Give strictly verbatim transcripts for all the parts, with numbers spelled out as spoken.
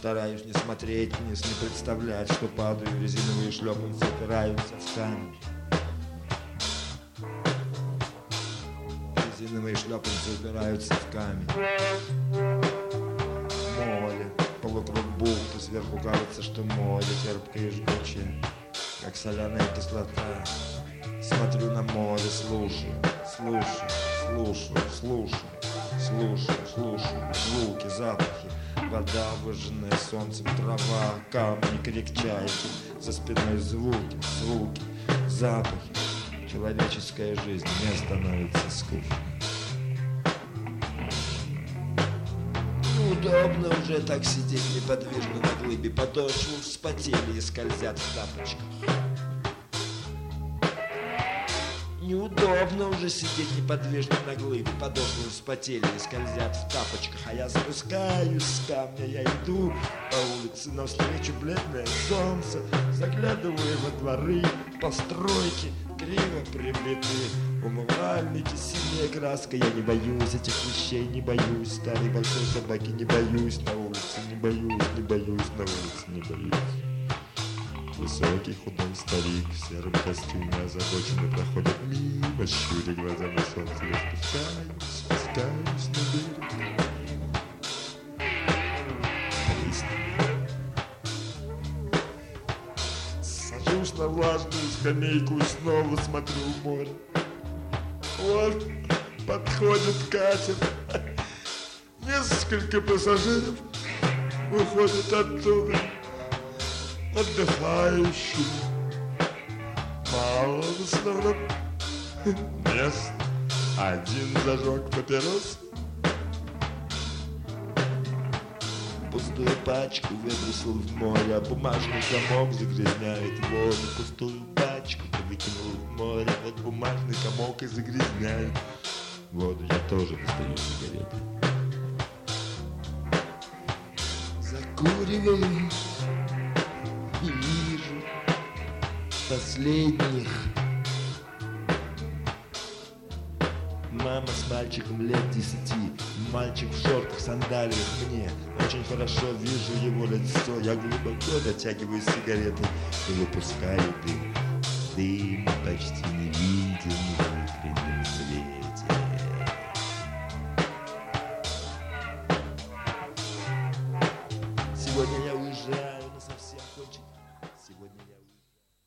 Стараюсь не смотреть вниз, не представлять, что падаю, резиновые шлепанцы упираются в камень. Резиновые шлепанцы упираются в камень. Море, полукруг бухты, сверху кажется, что море терпкое и жгучее, как соляная кислота. Смотрю на море, слушаю, слушаю, слушаю, слушаю, слушаю, слушаю звуки, запахи. Вода, выжженная солнцем, трава, камни, крик чайки, за спиной звуки, звуки, запахи. Человеческая жизнь не становится скучной. Неудобно уже так сидеть неподвижно на глыбе, подошвы вспотели и скользят в тапочках. Неудобно уже сидеть неподвижно на глыбе, подошвы вспотели и скользят в тапочках. А я спускаюсь с камня, я иду по улице, навстречу бледное солнце, заглядываю во дворы, постройки, криво прибиты умывальники, синяя краска. Я не боюсь этих вещей, не боюсь старой большой собаки, не боюсь на улице, не боюсь, не боюсь на улице, не боюсь. Высокий худой старик в сером костюме озабоченно проходит мимо, щуря глаза на солнце. Я спускаюсь, спускаюсь на берег. Сажусь на влажную скамейку и снова смотрю в море. Вот подходит катер. Несколько пассажиров выходят оттуда. Отдыхающий, мало в основном мест, один зажег папирос. Пустую пачку выбросил в море, а бумажный комок загрязняет воду. Пустую пачку выкинул в море, вот бумажный комок и загрязняет воду. Я тоже достаю сигареты. Закуриваю. И вижу последних. Мама с мальчиком лет десяти. Мальчик в шортах, сандалиях. Мне очень хорошо вижу его лицо. Я глубоко дотягиваю сигареты и выпускаю дым. Дым почти невидимый в утреннем свете. Сегодня я уезжаю, но совсем кончик. Сегодня я уезжаю.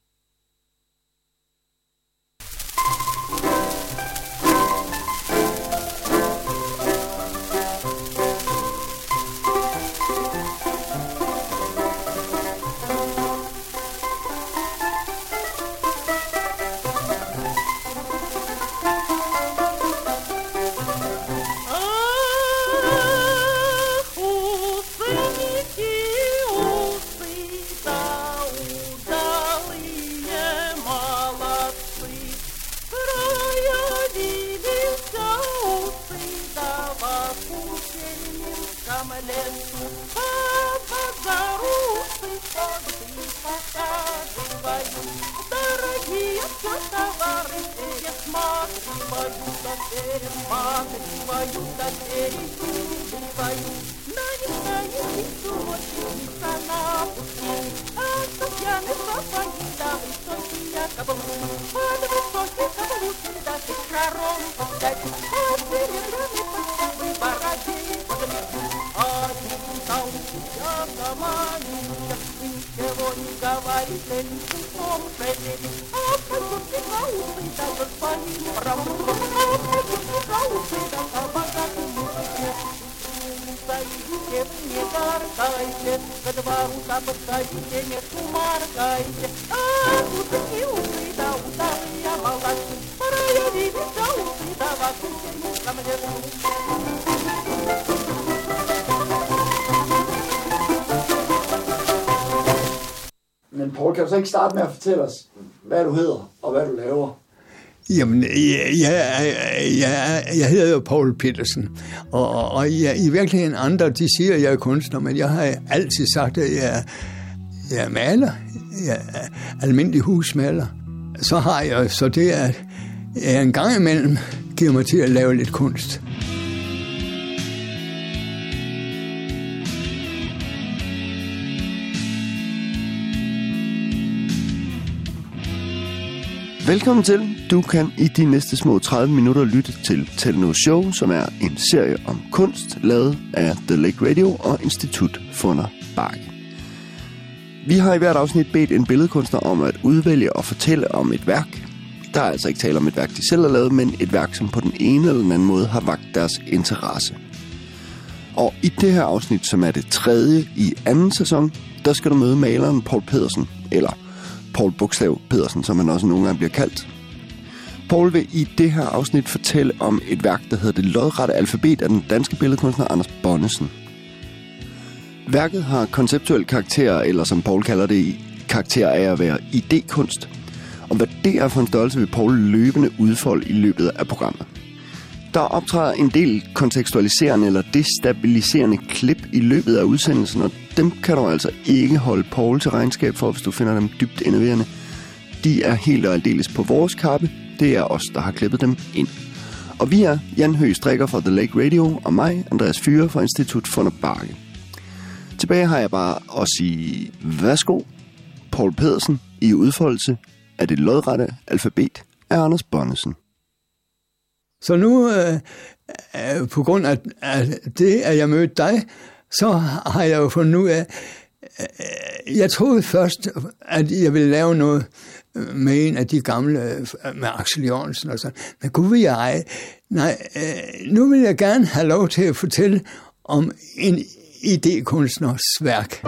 Men Poul, kan du så ikke starte med at fortælle os, hvad du hedder og hvad du laver? Jamen, jeg, jeg, jeg, jeg hedder jo Poul Petersen, og, og jeg, i virkeligheden andre, de siger, at jeg er kunstner, men jeg har altid sagt, at jeg, jeg er maler, jeg er almindelig husmaler. Så har jeg, så det er, jeg en gang imellem giver mig til at lave lidt kunst. Velkommen til. Du kan i de næste små tredive minutter lytte til Tell No Show, som er en serie om kunst, lavet af The Lake Radio og Institut Funder Bakke. Vi har i hvert afsnit bedt en billedkunstner om at udvælge og fortælle om et værk. Der er altså ikke tale om et værk, de selv har lavet, men et værk, som på den ene eller den anden måde har vakt deres interesse. Og i det her afsnit, som er det tredje i anden sæson, der skal du møde maleren Poul Pedersen, eller Poul Bogstav Pedersen, som han også nogle gange bliver kaldt. Poul vil i det her afsnit fortælle om et værk, der hedder Det lodrette alfabet af den danske billedkunstner Anders Bonnesen. Værket har konceptuel karakter, eller som Poul kalder det, karakter af at være idékunst. Og hvad det er for en størrelse, vil Poul løbende udfolde i løbet af programmet. Der optræder en del kontekstualiserende eller destabiliserende klip i løbet af udsendelsen, og dem kan du altså ikke holde Poul til regnskab for, hvis du finder dem dybt enerverende. De er helt og aldeles på vores kappe. Det er os, der har klippet dem ind. Og vi er Jan Høgh Strikker fra The Lake Radio, og mig, Andreas Fyre fra Institut Funder Bakke. Tilbage har jeg bare at sige, værsgo, Poul Pedersen i udfoldelse af Det lodrette alfabet af Anders Bonnesen. Så nu, øh, øh, på grund af, af det, at jeg mødte dig, så har jeg jo fundet ud af, øh, jeg troede først, at jeg ville lave noget med en af de gamle, med Axel Jørgensen og sådan. Men gud vil jeg, nej, øh, nu vil jeg gerne have lov til at fortælle om en idékunstners værk.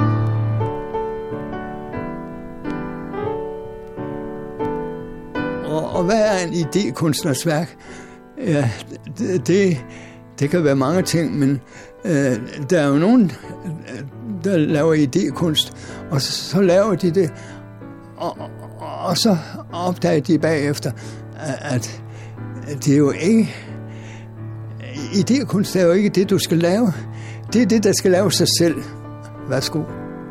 Og, og hvad er en idékunstners værk? Ja, det, det, det kan være mange ting, men øh, der er jo nogen, der laver idékunst, og så, så laver de det, og, og, og så opdager de bagefter, at det er jo ikke, idékunst er jo ikke det, du skal lave. Det er det, der skal lave sig selv. Værsgo.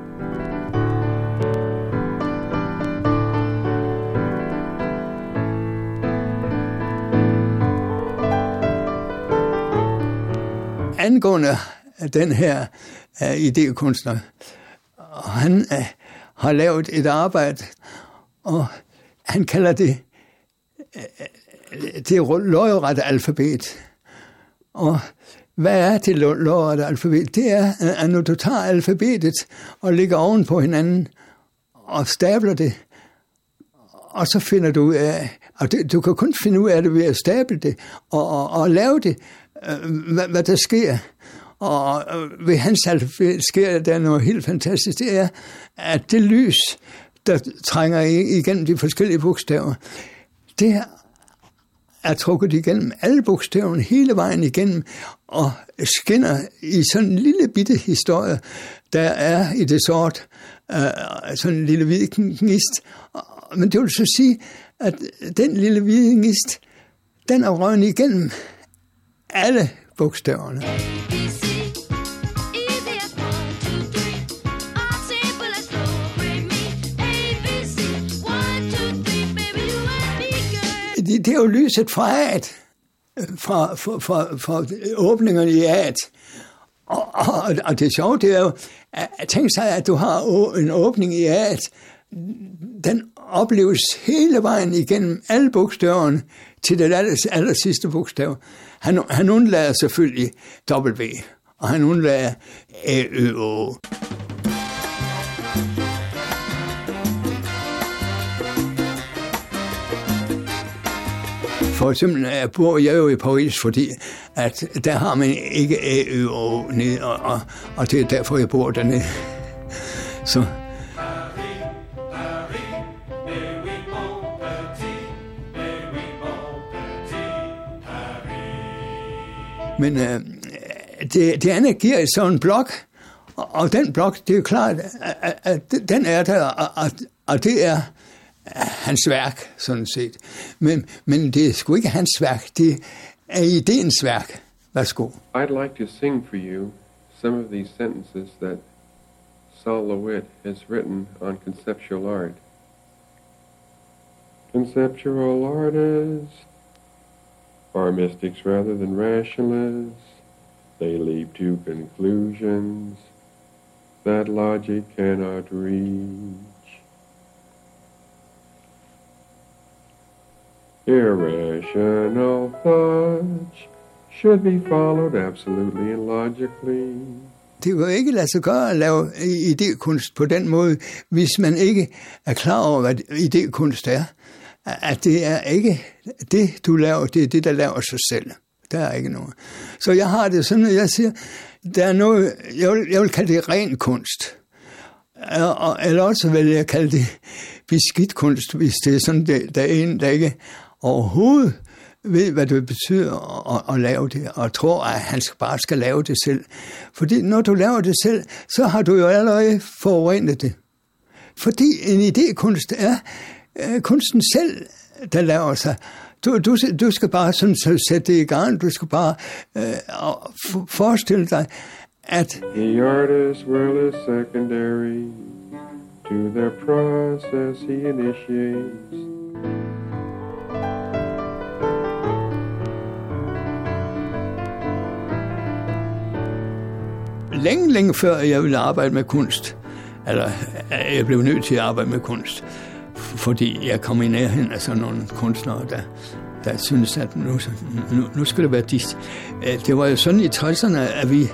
Angående den her uh, idékunstner, han uh, har lavet et arbejde, og han kalder det uh, det lodrette alfabet. Og hvad er det lodrette alfabet? Det er, at når du tager alfabetet og lægger oven på hinanden og stabler det, og så finder du ud af, og det, du kan kun finde ud af det ved at stable det og, og, og lave det, hvad, hvad der sker. Og ved hans alfabet sker der noget helt fantastisk. Det er, at det lys, der trænger igennem de forskellige bogstaver, det er trukket igennem alle bogstaverne hele vejen igennem og skinner i sådan en lille bitte historie, der er i det sort, sådan en lille hvid gnist. Men det vil så sige, at den lille hvide gnist, den er røgnet igennem alle bogstaverne. Det er jo lyset fra A'et, fra, fra, fra, fra åbningerne i A'et. Og, og, og det sjove, det er jo, at tænk sig, at du har en åbning i A'et. Den opleves hele vejen igennem alle bogstaverne til det aller, aller sidste bogstav. Han, han undlader selvfølgelig W, og han undlader A, Ø, Å. For eksempel bor jeg jo i Paris, fordi at der har man ikke A, Ø, Å ned, og, og, og det er derfor, jeg bor dernede. Så. Men øh, det, det andet giver så en blok, og, og den blok, det er jo klart, at, at den er der, og, og det er hans værk, sådan set. Men, men det er sgu ikke hans værk, det er idéens værk. Værsgo. I'd like to sing for you some of these sentences that Sol LeWitt has written on conceptual art. Conceptual artists are mystics rather than rationalists. They leap to conclusions that logic cannot reach. Irrational thoughts should be followed absolutely and logically. Det vil ikke lade sig gøre at lave idékunst på den måde, hvis man ikke er klar over, hvad idékunst er. At det er ikke det, du laver, det er det, der laver sig selv. Der er ikke noget. Så jeg har det sådan, at jeg siger, der er noget, jeg vil, jeg vil kalde det ren kunst. Eller også vil jeg kalde det beskidt kunst, hvis det er sådan, det, der er en, der ikke overhovedet ved, hvad det betyder at, at lave det, og tror, at han bare skal lave det selv. Fordi når du laver det selv, så har du jo allerede forurenet det. Fordi en idékunst er øh, kunsten selv, der laver sig. Du, du, du skal bare sådan sætte det i gang, du skal bare øh, forestille dig, at the artist's world is secondary to the process he initiates. Længe, længe før jeg ville arbejde med kunst, eller jeg blev nødt til at arbejde med kunst, fordi jeg kom i nærheden af sådan nogle kunstnere, der, der synes, at nu, nu, nu skal det være dit. Det var jo sådan i tresserne, at vi,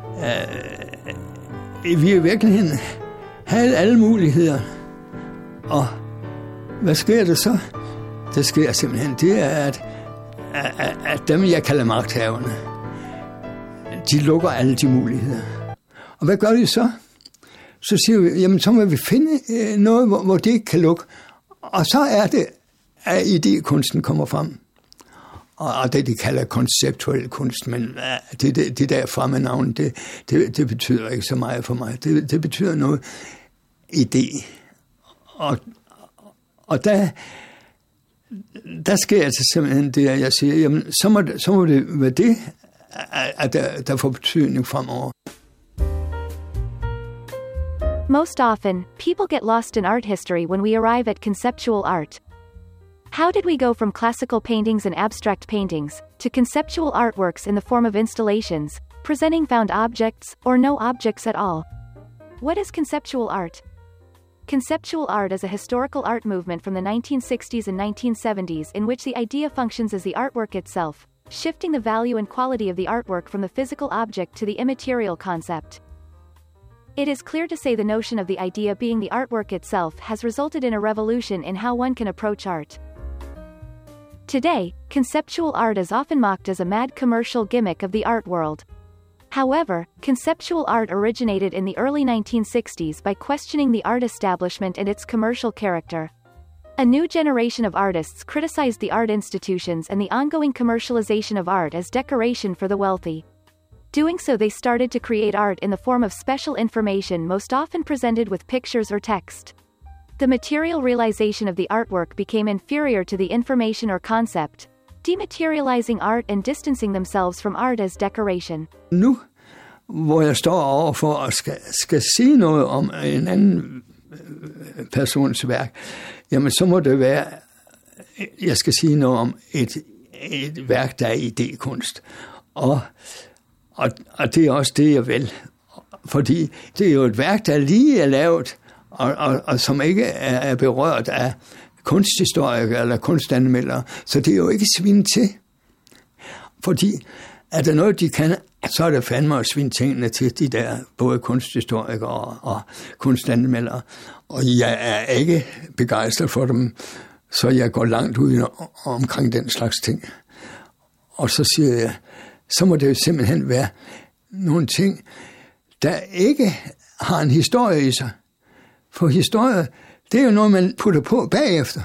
uh, vi i virkeligheden havde alle muligheder. Og hvad sker der så? Det sker simpelthen, det er, at, at, at dem, jeg kalder magthaverne, de lukker alle de muligheder. Og hvad gør de så? Så siger vi, jamen så må vi finde noget, hvor, hvor det ikke kan lukke. Og så er det, at idékunsten kommer frem. Og det, de kalder konceptuel kunst, men det, det, det der fremme navn, det, det, det betyder ikke så meget for mig. Det, det betyder noget idé. Og, og der, der sker altså simpelthen det, at jeg siger, jamen så må, så må det være det, at der, der får betydning fremover. Most often, people get lost in art history when we arrive at conceptual art. How did we go from classical paintings and abstract paintings to conceptual artworks in the form of installations, presenting found objects or no objects at all? What is conceptual art? Conceptual art is a historical art movement from the nineteen sixties and nineteen seventies in which the idea functions as the artwork itself, shifting the value and quality of the artwork from the physical object to the immaterial concept. It is clear to say the notion of the idea being the artwork itself has resulted in a revolution in how one can approach art. Today, conceptual art is often mocked as a mad commercial gimmick of the art world. However, conceptual art originated in the early nineteen sixties by questioning the art establishment and its commercial character. A new generation of artists criticized the art institutions and the ongoing commercialization of art as decoration for the wealthy. Doing so, they started to create art in the form of special information, most often presented with pictures or text. The material realization of the artwork became inferior to the information or concept, dematerializing art and distancing themselves from art as decoration. Nu, hvor jeg står over for at skal, skal sige noget om en anden persons værk, jamen så må det være, jeg skal sige noget om et, et værk, der er idékunst. Og Og, og det er også det, jeg vil. Fordi det er jo et værk, der lige er lavet, og, og, og som ikke er, er berørt af kunsthistorikere eller kunstanmeldere. Så det er jo ikke svin til. Fordi er der noget, de kan, så er det fandme at svine tingene til de der både kunsthistorikere og, og kunstanmeldere. Og jeg er ikke begejstret for dem, så jeg går langt ud omkring den slags ting. Og så siger jeg, så må det jo simpelthen være nogle ting, der ikke har en historie i sig. For historie, det er jo noget, man putter på bagefter.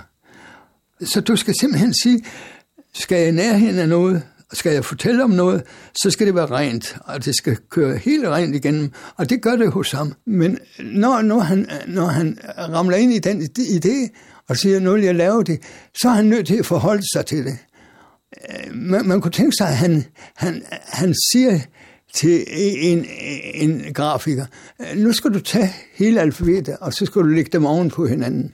Så du skal simpelthen sige, skal jeg nærheden af noget, skal jeg fortælle om noget, så skal det være rent, og det skal køre helt rent igennem, og det gør det hos ham. Men når, når, han, når han ramler ind i den idé, og siger, nu vil jeg lave det, så er han nødt til at forholde sig til det. Man, man kunne tænke sig, at han, han, han siger til en, en grafiker, nu skal du tage hele alfabetet, og så skal du lægge dem oven på hinanden.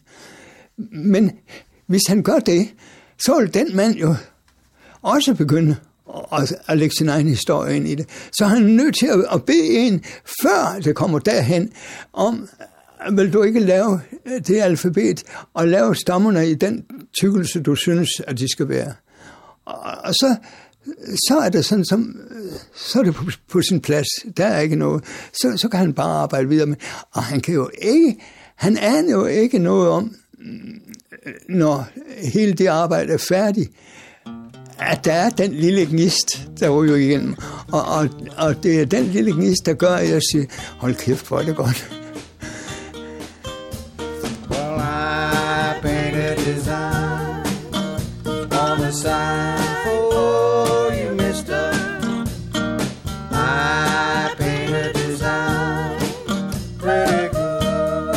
Men hvis han gør det, så vil den mand jo også begynde at, at lægge sin egen historie ind i det. Så er han nødt til at, at bede en, før det kommer derhen, om vil du ikke lave det alfabet og lave stammerne i den tykkelse, du synes, at de skal være. Og, og så, så er det sådan, som, så er det på, på sin plads. Der er ikke noget. Så, så kan han bare arbejde videre med. Og han kan jo ikke, han aner jo ikke noget om, når hele det arbejde er færdigt, at der er den lille gnist, der ryger igennem. Og, og, og det er den lille gnist, der gør, at jeg siger, hold kæft, hvor er det godt. Well, I painted design on the sign for you, mister. I painted design pretty good.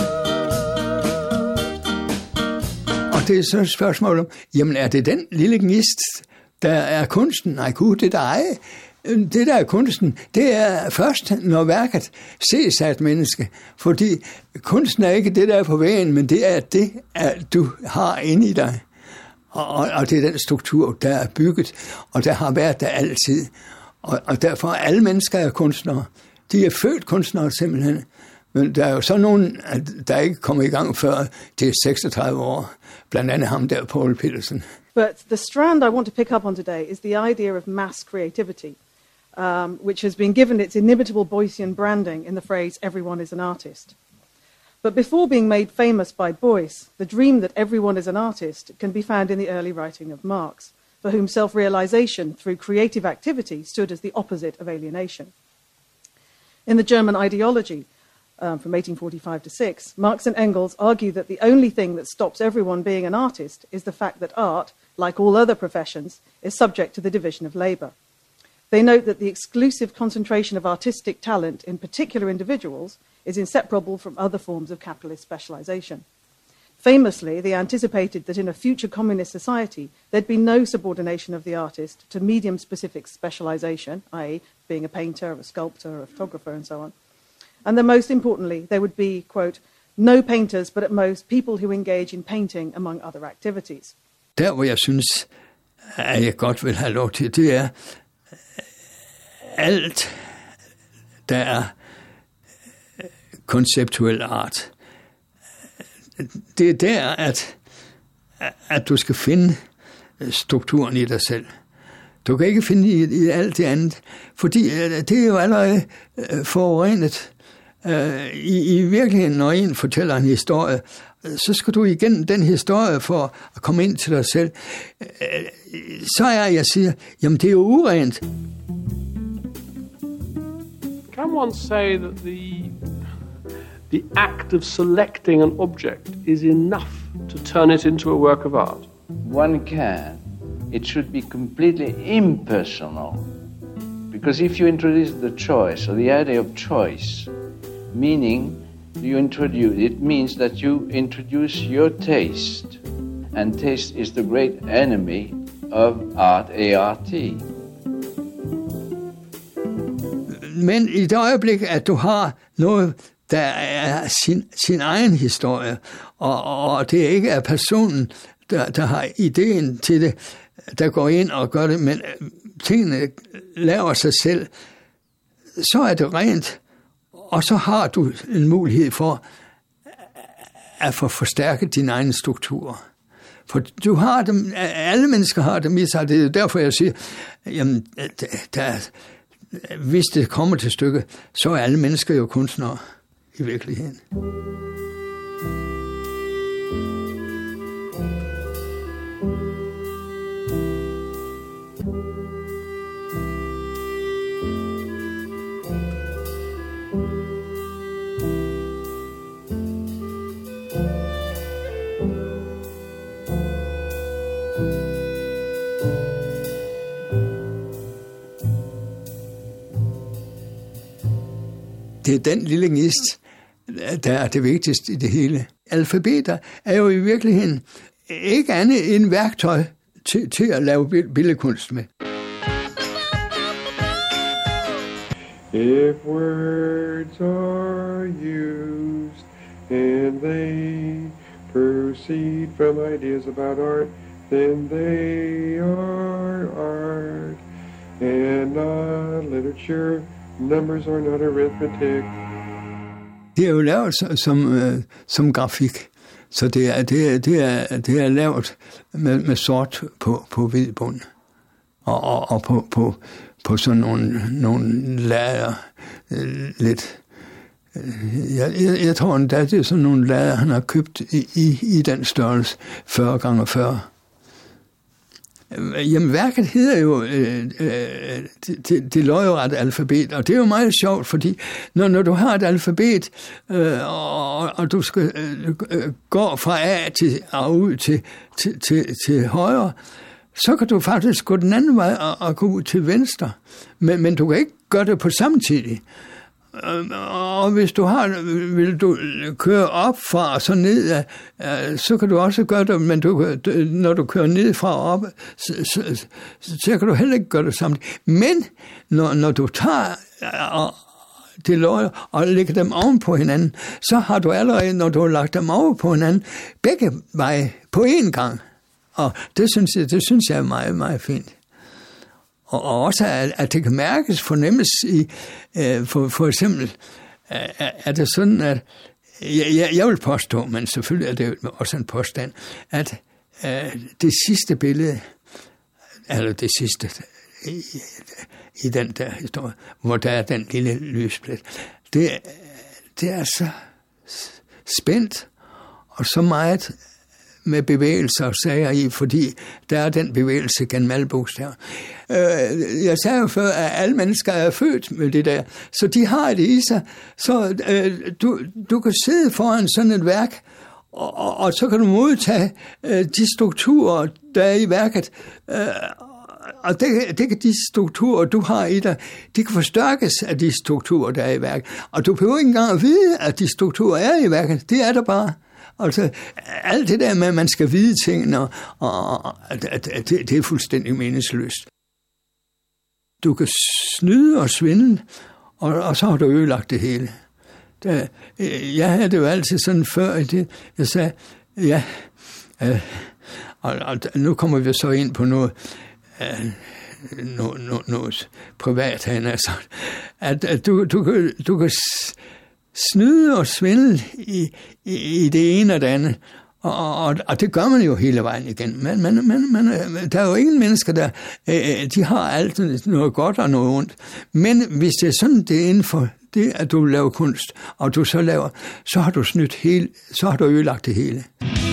Og det er så et spørgsmål om, jamen er det den lille gnist, der er kunsten? Nej, gud, det der er det der er kunsten, det er først, når værket ses af et menneske. Fordi kunsten er ikke det, der er på væggen, men det er det, at du har inde i dig. Og, og det er den struktur, der er bygget, og der har været der altid. Og, og derfor er alle mennesker er kunstnere. De er født kunstnere simpelthen. Men der er jo så nogen, der ikke kommer i gang før det er seksogtredive år. Blandt andet ham der, Poul Petersen. But the strand I want to pick up on today is the idea of mass creativity, um, which has been given its inimitable Boycean branding in the phrase, everyone is an artist. But before being made famous by Boyce, the dream that everyone is an artist can be found in the early writing of Marx, for whom self-realization through creative activity stood as the opposite of alienation. In the German ideology, Um, from eighteen forty-five to six, Marx and Engels argue that the only thing that stops everyone being an artist is the fact that art, like all other professions, is subject to the division of labour. They note that the exclusive concentration of artistic talent in particular individuals is inseparable from other forms of capitalist specialisation. Famously, they anticipated that in a future communist society, there'd be no subordination of the artist to medium-specific specialisation, that is being a painter, a sculptor, a photographer, and so on. And then most importantly, there would be, quote, no painters, but at most people who engage in painting among other activities. Der, hvor jeg synes, at jeg godt vil have lov til, det er alt, der er konceptuel art. Det er der, at, at du skal finde strukturen i dig selv. Du kan ikke finde i, i alt det andet, fordi det er jo allerede forurenet. I, I virkeligheden, når en fortæller en historie, så skal du igennem den historie for at komme ind til dig selv. Så er jeg siger, jamen det er jo urent. Can one say that the the act of selecting an object is enough to turn it into a work of art? One can. It should be completely impersonal. Because if you introduce the choice, or the idea of choice, meaning you introduce, it means that you introduce your taste. And taste is the great enemy of art, A R T. Men i det øjeblik, at du har noget, der er sin, sin egen historie, og, og det ikke er personen, der, der har ideen til det, der går ind og gør det, men tingene laver sig selv, så er det rent, og så har du en mulighed for at få forstærket din egen struktur. For du har dem, alle mennesker har dem i sig, det er derfor jeg siger, jamen, der, hvis det kommer til stykket, så er alle mennesker jo kunstnere i virkeligheden. Det er den lille gnist, der er det vigtigste i det hele. Alfabeter er jo i virkeligheden ikke andet end værktøj til, til at lave billedkunst med. If words are used and they proceed from ideas about art, then they are art and not literature. Numbers are not arithmetic. Det er jo lavet som, øh, som grafik, så det er, det er, det er, det er lavet med, med sort på, på hvid bund, og, og, og på, på, på sådan nogle, nogle lader øh, lidt. Jeg, jeg, jeg tror endda, det er sådan nogle lader, han har købt i, i, i den størrelse fyrre gange fyrre. Jamen, værket hedder jo øh, øh, det, det, det lodrette alfabet, og det er jo meget sjovt, fordi når, når du har et alfabet, øh, og, og du skal øh, gå fra A til og ud til, til, til, til højre, så kan du faktisk gå den anden vej og, og gå ud til venstre, men, men du kan ikke gøre det på samtidig. Og hvis du har, vil du køre op fra og så ned, så kan du også gøre det, men du, når du kører ned fra og op, så, så, så kan du heller ikke gøre det samtidig. Men når, når du tager og det lodder og lægger dem oven på hinanden, så har du allerede, når du har lagt dem over på hinanden, begge veje på én gang. Og det synes jeg, det synes jeg er meget, meget fint. Og også, at det kan mærkes, fornemmes i, for, for eksempel, er det sådan, at, jeg, jeg vil påstå, men selvfølgelig er det også en påstand, at det sidste billede, eller det sidste, i, i den der historie, hvor der er den lille lysplet, det, det er så spændt, og så meget med bevægelser og sager i, fordi der er den bevægelse gennem alle bogstaver. Øh, jeg sagde jo før, at alle mennesker er født med det der, så de har det i sig. Så øh, du, du kan sidde foran sådan et værk, og, og, og så kan du modtage øh, de strukturer, der er i værket. Øh, og det, det kan de strukturer, du har i dig, de kan forstærkes af de strukturer, der er i værket. Og du behøver ikke engang at vide, at de strukturer er i værket. Det er der bare. Altså, alt det der med, at man skal vide tingene, og, og, og det, det er fuldstændig meningsløst. Du kan snyde og svindle, og, og så har du ødelagt det hele. Der, jeg havde det jo altid sådan før, i det, jeg sagde, ja, øh, og, og nu kommer vi så ind på noget, øh, noget, noget, noget privat, altså, at, at du, du, du, du kan snyde og svindle i, i, i det ene og det andet, og, og, og det gør man jo hele vejen igen. Men, men, men, men der er jo ingen mennesker, der øh, de har alt noget godt og noget ondt. Men hvis det er sådan, det er inden for det, at du laver kunst, og du så laver, så har du snydt hele, så har du ødelagt det hele.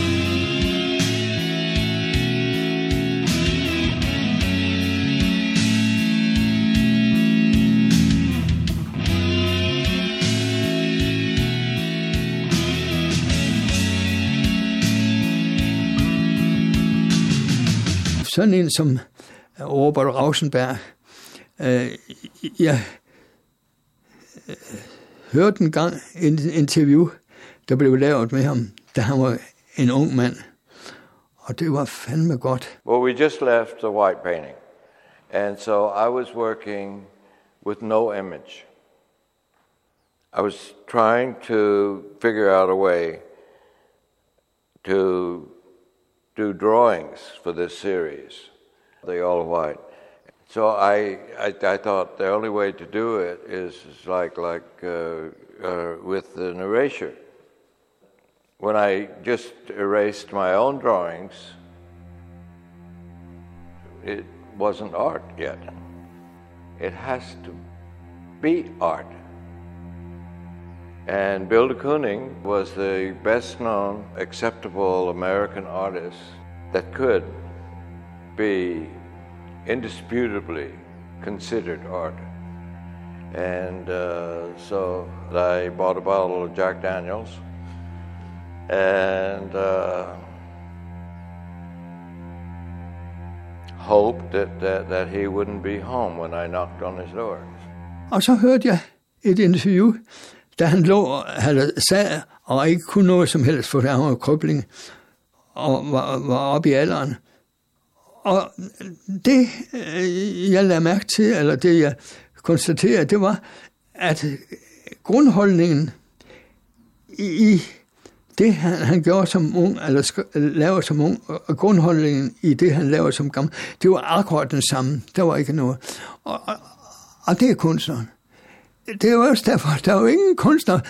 Sådan en som Robert Rauschenberg, øh, jeg øh, hørte en gang en interview, der blev lavet med ham, da han var en ung mand, og det var fandme godt. Well, we just left the white painting, and so I was working with no image. I was trying to figure out a way to do drawings for this series, the all white. So I, I, I thought the only way to do it is, is like like uh, uh, with an erasure. When I just erased my own drawings, it wasn't art yet. It has to be art. And Bill de Kooning was the best-known, acceptable American artist that could be indisputably considered art. And uh, so I bought a bottle of Jack Daniels, and uh, hoped that, that, that he wouldn't be home when I knocked on his door. Og så hørte jeg et interview, da han lå, havde sad og ikke kunne noget som helst, for han var krøbling og var, var oppe i alderen. Og det, jeg lagde mærke til, eller det, jeg konstaterede, det var, at grundholdningen i det, han, han gjorde som ung, eller sk- lavede som ung, og grundholdningen i det, han lavede som gammel, det var akkurat den samme. Der var ikke noget. Og, og, og det er kunstneren. Det er jo også derfor, der er jo ingen kunstner,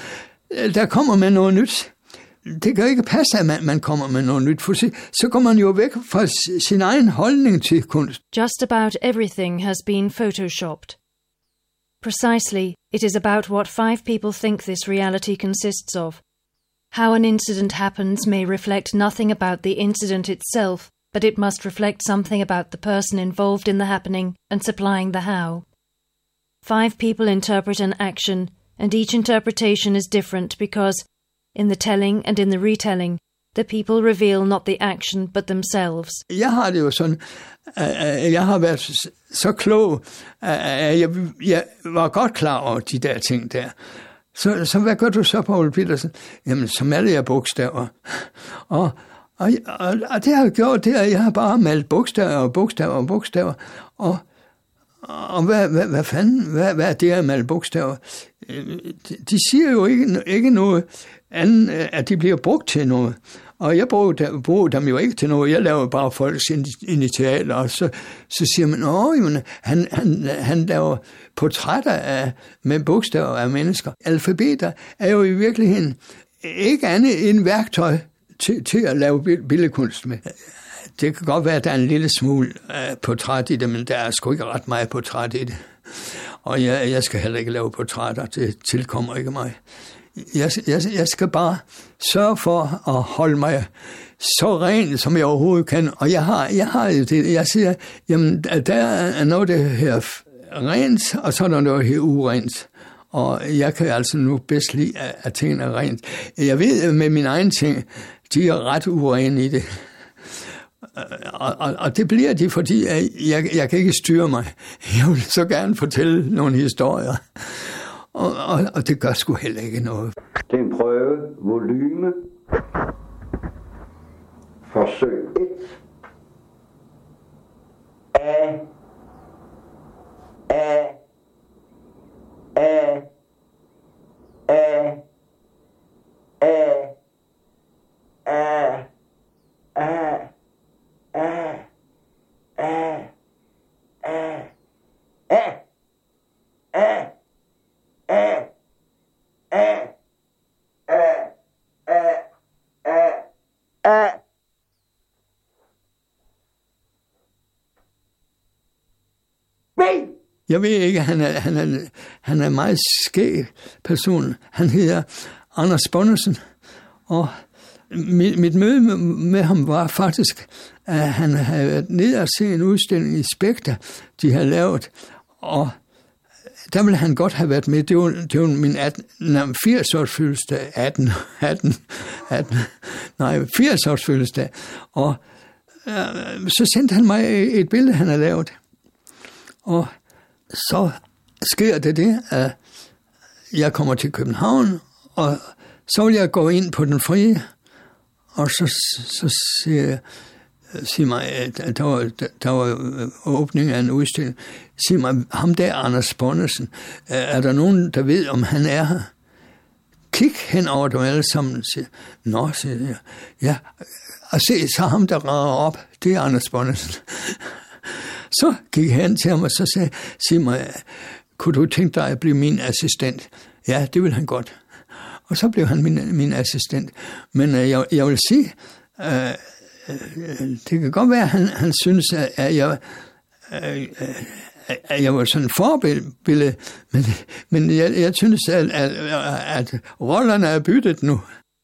der kommer med noget nyt. Det kan ikke passe, at man, man kommer med noget nyt, for så går man jo væk fra sin egen holdning til kunst. Just about everything has been photoshopped. Precisely, it is about what five people think this reality consists of. How an incident happens may reflect nothing about the incident itself, but it must reflect something about the person involved in the happening and supplying the how. Five people interpret an action, and each interpretation is different because, in the telling and in the retelling, the people reveal not the action but themselves. Jeg har det jo sådan, at jeg har været så klog, at jeg, jeg var godt klar over de der ting der. Så, så hvad gør du så, Poul Petersen? Jamen, så maler jeg bogstaver. Og, og, og, og det har jeg gjort, det er, jeg har bare malet bogstaver og bogstaver og bogstaver. Og, og hvad, hvad, hvad fanden, hvad, hvad er det at male bogstaver? De, de siger jo ikke, ikke noget andet, at de bliver brugt til noget. Og jeg bruger, bruger dem jo ikke til noget. Jeg laver bare folks initialer, og så, så siger man, åh, han, han, han laver portrætter af, med bogstaver af mennesker. Alfabeter er jo i virkeligheden ikke andet end værktøj til, til at lave billedkunst med. Det kan godt være, at der er en lille smule portræt i det, men der er sgu ikke ret meget portræt i det. Og jeg, jeg skal heller ikke lave portrætter, det tilkommer ikke mig. Jeg, jeg, jeg skal bare sørge for at holde mig så ren, som jeg overhovedet kan. Og jeg har, jeg har det, jeg siger, jamen, der er noget, det her rent, og så er der noget her urent. Og jeg kan altså nu bedst lide, at tingene er rent. Jeg ved med mine egne ting, de er ret urene i det. Og, og, og det bliver de, fordi jeg, jeg, jeg kan ikke styre mig. Jeg vil så gerne fortælle nogle historier. Og, og, og det gør sgu heller ikke noget. Det er en prøve. Volume. Forsøg et. A. A. A. A. A. A. A. A. A. A. A. A. A. A. A. A. A. B. Jeg ved ikke, han er, han er, han er en meget skæg person. Han hedder Anders Bonnesen, og mit, mit møde med, med ham var faktisk, at han havde været nede og se en udstilling i Spekter, de havde lavet, og der ville han godt have været med. Det var, det var min firs-års fødselsdag, atten, atten, atten, nej, firs-års fødselsdag, og øh, så sendte han mig et billede, han havde lavet, og så sker det det, at jeg kommer til København, og så vil jeg gå ind på Den Frie, og så, så siger jeg, sig mig, at der var, der var åbning af en udstilling. Sig mig, ham der, Anders Bonnesen, er der nogen, der ved, om han er her? Kig hen over dem alle sammen og siger, nå, siger jeg, ja, og se, så ham, der rager op, det er Anders Bonnesen. Så gik jeg hen til ham, og så sagde, sig mig, kunne du tænke dig at blive min assistent? Ja, det vil han godt. Og så blev han min, min assistent. Men øh, jeg, jeg vil sige, øh, det kan godt være, at han, han synes, at jeg, øh, at jeg var sådan en forbillede, men, men jeg, jeg synes, at, at, at rollerne er byttet nu.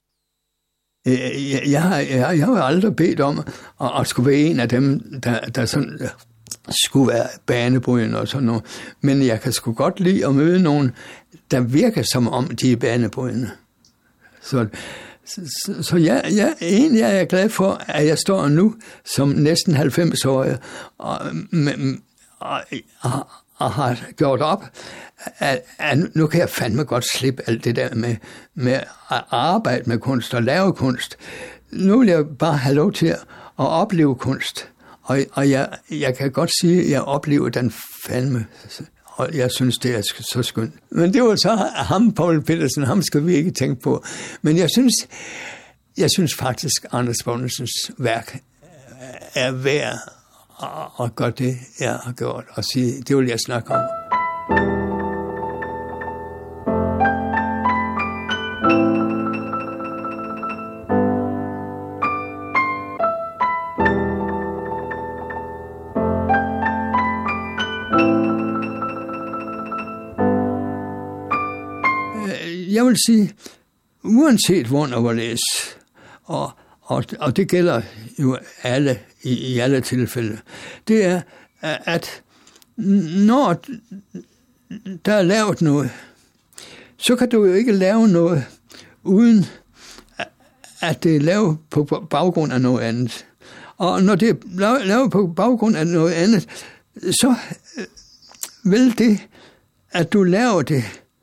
Jeg, jeg, jeg, jeg har aldrig bedt om at, at skulle være en af dem, der, der sådan skulle være banebrydende og sådan noget. Men jeg kan sgu godt lide at møde nogen, der virker som om, de er banebrydende. Så, så, så jeg, jeg, egentlig er jeg glad for, at jeg står nu som næsten halvfems-årig og, og, og, og har gjort op, at, at nu kan jeg fandme godt slippe alt det der med, med at arbejde med kunst og lave kunst. Nu vil jeg bare have lov til at opleve kunst. Og, og jeg, jeg kan godt sige, at jeg oplever den fandme, og jeg synes, det er så skønt. Men det var så ham, Poul Petersen, ham skal vi ikke tænke på. Men jeg synes, jeg synes faktisk, Anders Bonnesens værk er værd at gøre det, jeg har gjort, og sige, det vil jeg snakke om. jeg vil sige, uanset hvor og hvorledes, og, og, og det gælder jo alle i, i alle tilfælde, det er, at når der er lavet noget, så kan du jo ikke lave noget, uden at det er lavet på baggrund af noget andet. Og når det er lavet på baggrund af noget andet, så vil det, at du laver det,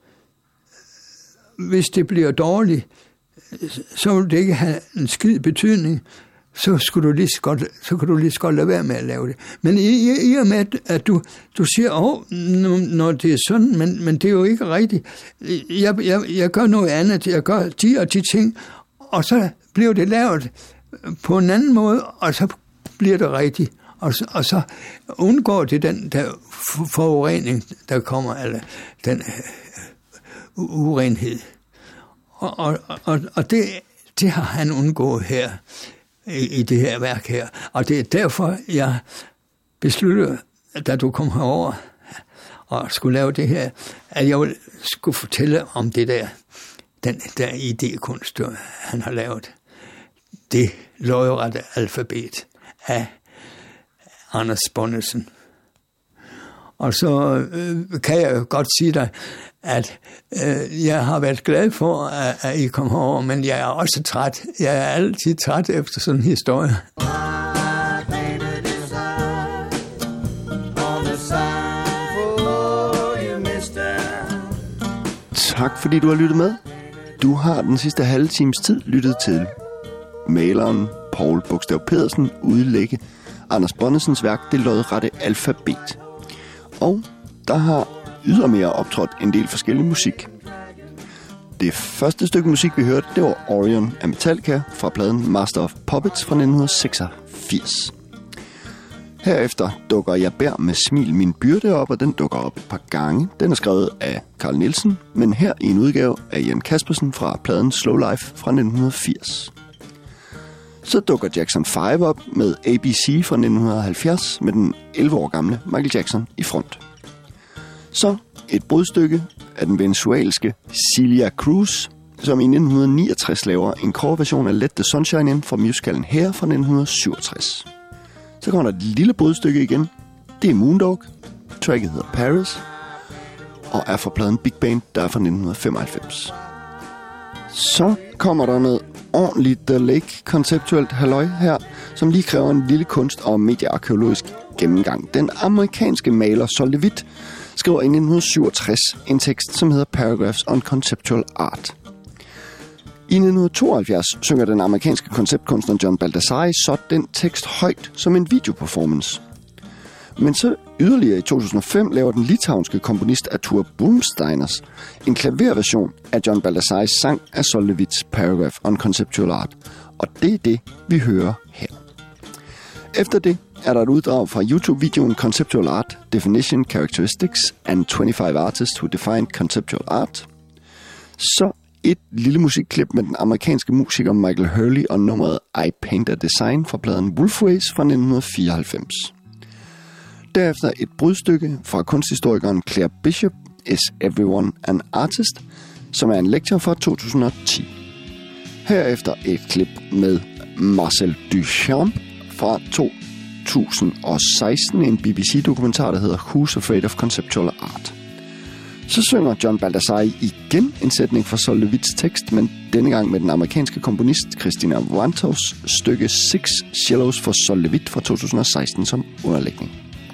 hvis det bliver dårligt, så vil det ikke have en skid betydning, så, skulle du lige så godt, så kan du lige så godt lade være med at lave det. Men i, i, i og med, at du, du siger, åh, når det er sådan, men, men det er jo ikke rigtigt. Jeg, jeg, jeg gør noget andet, jeg gør de og de ting, og så bliver det lavet på en anden måde, og så bliver det rigtigt. Og så, og så undgår det den der forurening, der kommer, eller den uh, urenhed. Og, og, og, og det, det har han undgået her, i, i det her værk her. Og det er derfor, jeg besluttede, da du kom herover og skulle lave det her, at jeg skulle fortælle om det der, den der idékunst, han har lavet. Det lodrette alfabet af Anders Bonnesen. Og så øh, kan jeg jo godt sige dig, at øh, jeg har været glad for, at, at I kom herover, men jeg er også træt. Jeg er altid træt efter sådan en historie. Tak fordi du har lyttet med. Du har den sidste halve times tid lyttet til maleren Poul Bogstav Pedersen udlægge Anders Bonnesens værk Det lodrette alfabet. Og der har ydermere optrådt en del forskellig musik. Det første stykke musik, vi hørte, det var Orion af Metallica fra pladen Master of Puppets fra nitten seksogfirs. Herefter dukker Jeg bær med smil min byrde op, og den dukker op et par gange. Den er skrevet af Carl Nielsen, men her i en udgave af Jan Kaspersen fra pladen Slow Life fra nitten firs. Så dukker Jackson fem op med A B C fra nitten halvfjerds med den elleve år gamle Michael Jackson i front. Så et brudstykke af den venezuelske Celia Cruz, som i nitten niogtres laver en coverversion af Let the Sunshine In fra musicalen Hair fra nitten syvogtres. Så kommer der et lille brudstykke igen. Det er Moondog. Tracket hedder Paris og er fra pladen Big Band, der er fra nitten femoghalvfems. Så kommer der noget ordentligt The Lake konceptuelt halløj her, som lige kræver en lille kunst- og mediearkeologisk gennemgang. Den amerikanske maler Sol LeWitt skriver i nitten syvogtres en tekst, som hedder Paragraphs on Conceptual Art. I nitten tooghalvfjerds synger den amerikanske konceptkunstner John Baldessari så den tekst højt som en videoperformance. Men så yderligere i to tusind og fem laver den litauiske komponist Artur Bumsteiners en klaverversion af John Baldessaris sang af Sol LeWitts Paragraph on Conceptual Art, og det er det, vi hører her. Efter det er der et uddrag fra YouTube-videoen Conceptual Art, Definition, Characteristics and toogtyve Artists Who Defined Conceptual Art. Så et lille musikklip med den amerikanske musiker Michael Hurley og nummeret I Paint a Design fra pladen Wolfways fra nitten fireoghalvfems. Derefter et brudstykke fra kunsthistorikeren Claire Bishop, Is Everyone an Artist, som er en lektor fra to tusind og ti. Herefter et klip med Marcel Duchamp fra to tusind og seksten, en B B C-dokumentar, der hedder Who's Afraid of Conceptual Art. Så synger John Baldessari igen en sætning fra Sol LeWitts tekst, men denne gang med den amerikanske komponist Christina Wantos stykke Six Cellos for Sol LeWitt fra to tusind og seksten som underlægning.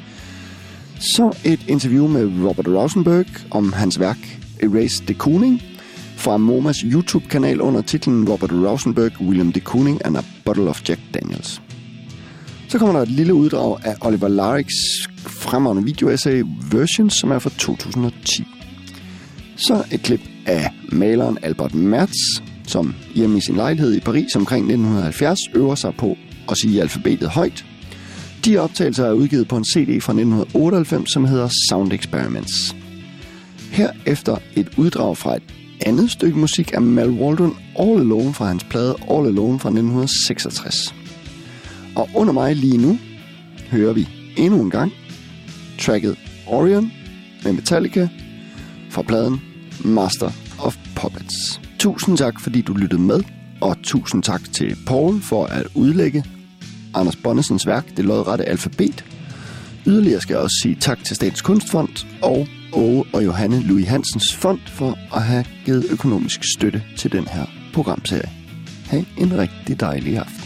Så et interview med Robert Rauschenberg om hans værk Erase de Kooning fra MoMAs YouTube-kanal under titlen Robert Rauschenberg, William de Kooning and a Bottle of Jack Daniels. Så kommer der et lille uddrag af Oliver Laricks fremragende video-essay Versions, som er fra to tusind og ti. Så et klip af maleren Albert Mertz, som hjemme i sin lejlighed i Paris omkring nitten halvfjerds øver sig på at sige alfabetet højt. De optagelser er udgivet på en C D fra nitten otteoghalvfems, som hedder Sound Experiments. Herefter et uddrag fra et andet stykke musik af Mal Waldron All Alone fra hans plade All Alone fra nitten seksogtres. Og under mig lige nu hører vi endnu en gang tracket Orion med Metallica fra pladen Master of Puppets. Tusind tak, fordi du lyttede med, og tusind tak til Paul for at udlægge Anders Bonnesens værk, Det lodrette alfabet. Yderligere skal jeg også sige tak til Statens Kunstfond og Åge og Johanne Louis Hansens Fond for at have givet økonomisk støtte til den her programserie. Ha' en rigtig dejlig aften.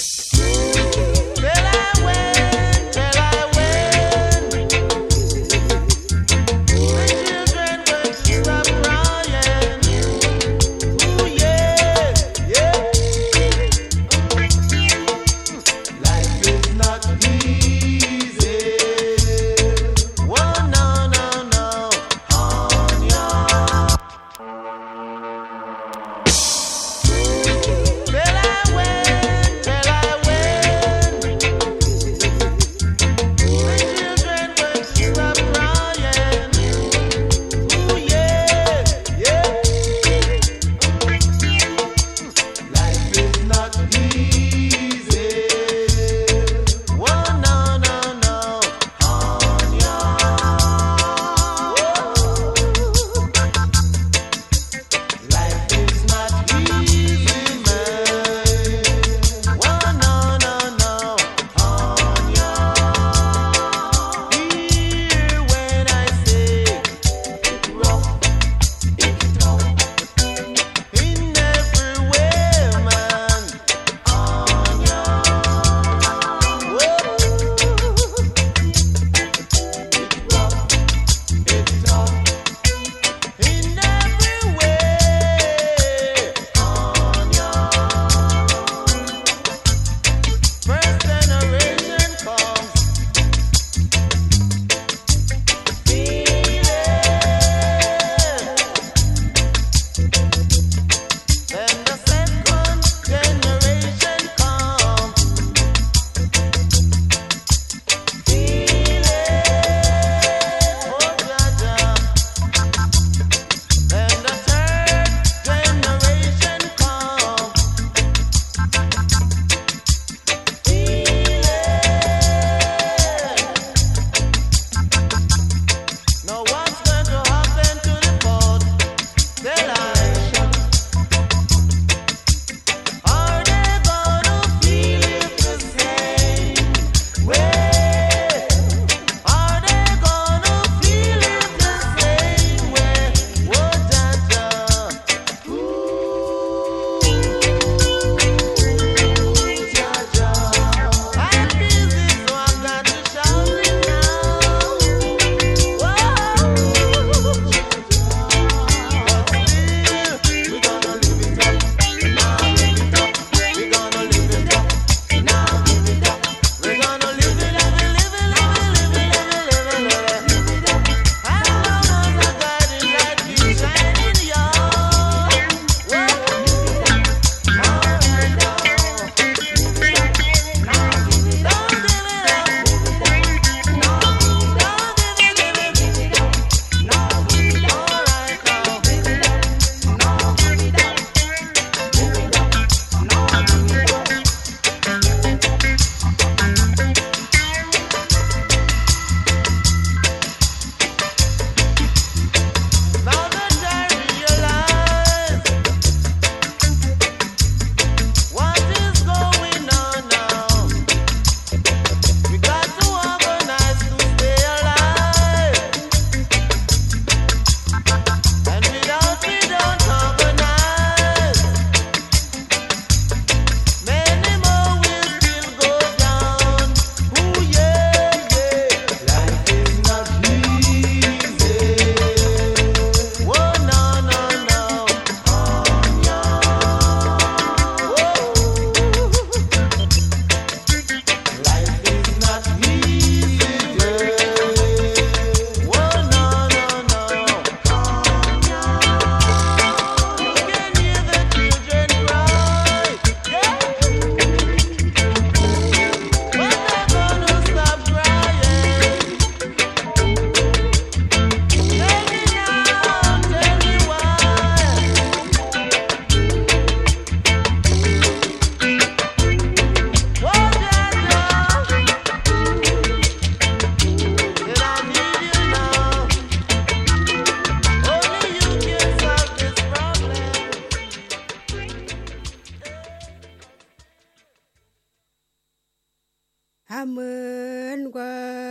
Ham은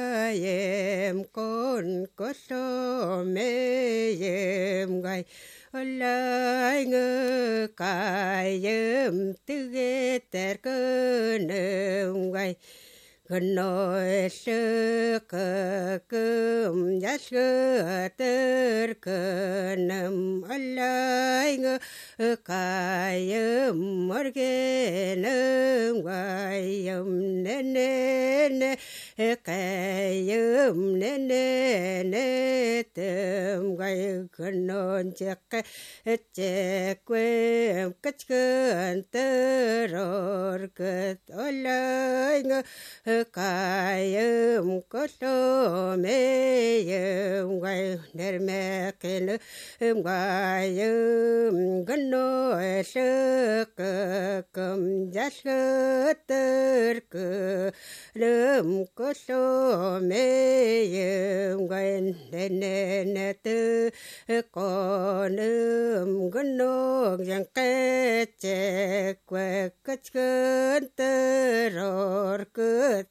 과엠 꼰 꽃소매엠 과이 Lai ngơ cài yếm tư ghê tẹt cơ nơm quay gần nói sơ cơ cơm giá sơ tơ cơ nơm lai ngơ cài yếm mơ ghê nơm quay yếm nê nê nê cài yếm nê nê nê tơm quay gần nói chắc che quê cách cơn tơ rồi cất lai ngơ cài yếm có lô mê yếm quay nè mẹ kê nữ quay yếm gần nói sơ cơ cầm giá sơ tơ cơ nơm có lô mê yếm quay nè nè nè tư con nơm gần nói rằng kê che quê cách cơn tơ rồi cất.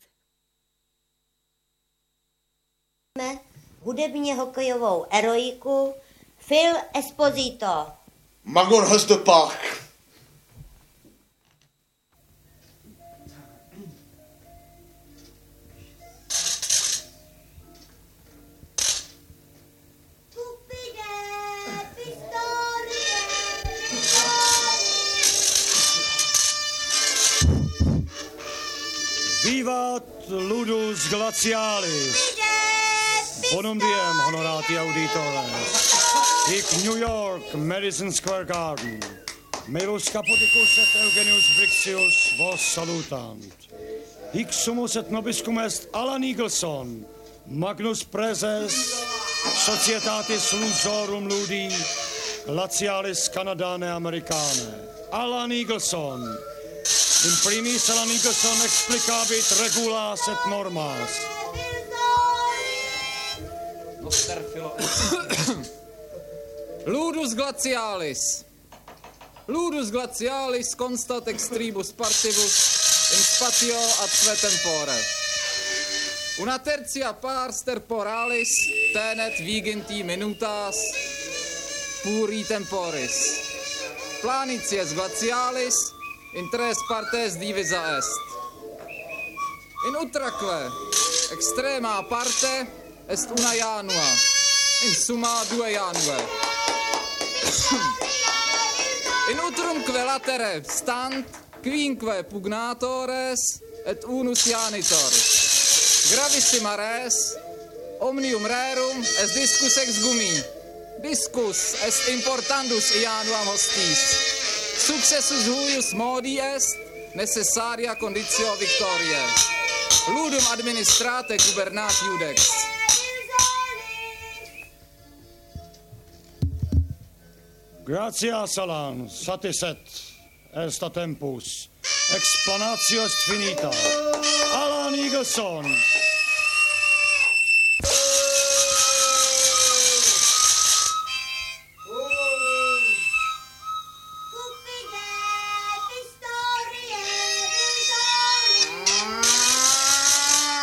Hudebně hokejovou eroiku Phil Esposito. Magor has the park. Vivat ludus glacialis. Bonum diem, honorati auditores. Hic New York, Madison Square Garden. Melus Capoticus et Eugenius Brixius vos salutant. Hic sumus et nobiscum est Alan Eagleson, Magnus Prezes, Societatis Lusorum Ludi, Glacialis Canadane Americane. Alan Eagleson. In primis Alan Eagleson explicabit regulas et normas. Ludus glacialis. Ludus glacialis constat extribus partibus in spatio atque tempore. Una tertia pars temporalis tenet vigenti minutas puri temporis. Planicies glacialis in tres partes divisa est. In utraque extrema parte est una janua, in summa due janue. In utrumque latere stant, quinque pugnatores et unus janitor. Gravissima res, omnium rerum est discus ex gumi. Discus est importandus januam hostis. Successus huius modi est necessaria conditio victoriae. Ludum administrate gubernat iudex. Gratias Alan, satisset est a tempus. Explanatio est finita. Alan Eagleson,